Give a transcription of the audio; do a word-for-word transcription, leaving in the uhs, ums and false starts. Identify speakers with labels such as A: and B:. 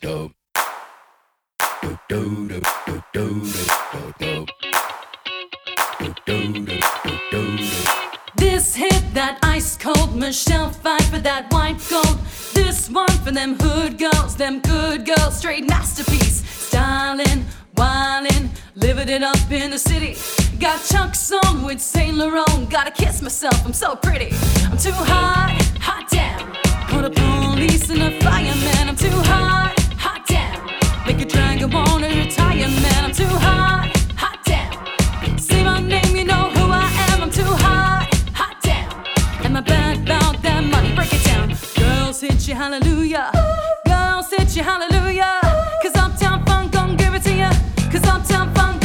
A: This hit that ice cold, Michelle fight for that white gold. This one for them hood girls, them good girls, straight masterpiece. Styling, wildin', living it up in the city. Got Chuck's on with Saint Laurent. Gotta kiss myself, I'm so pretty. I'm too hot, hot damn. Put a police and a fireman. I'm too hot, hot damn. Make a dragon wanna retire, man. I'm too hot, hot damn. Say my name, you know who I am. I'm too hot, hot damn. Am I bad about that money? Break it down. Girls hit you, hallelujah. Girls hit you, hallelujah. Cause Uptown Funk gon' give it to ya. Cause Uptown Funk